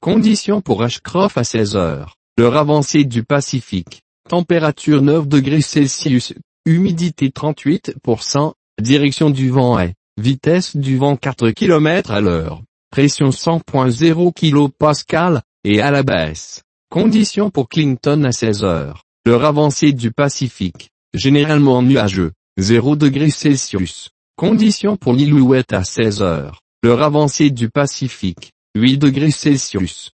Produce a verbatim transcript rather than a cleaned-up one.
Conditions pour Ashcroft à seize heures. L'heure avancée du Pacifique. Température neuf degrés Celsius. Humidité trente-huit pour cent. Direction du vent est. Vitesse du vent quatre kilomètres à l'heure. Pression cent virgule zéro kilopascal, et à la baisse. Conditions pour Clinton à seize heures. L'heure avancée du Pacifique. Généralement nuageux. zéro degrés Celsius. Conditions pour l'Ilouette à seize heures. L'heure avancée du Pacifique. huit degrés Celsius.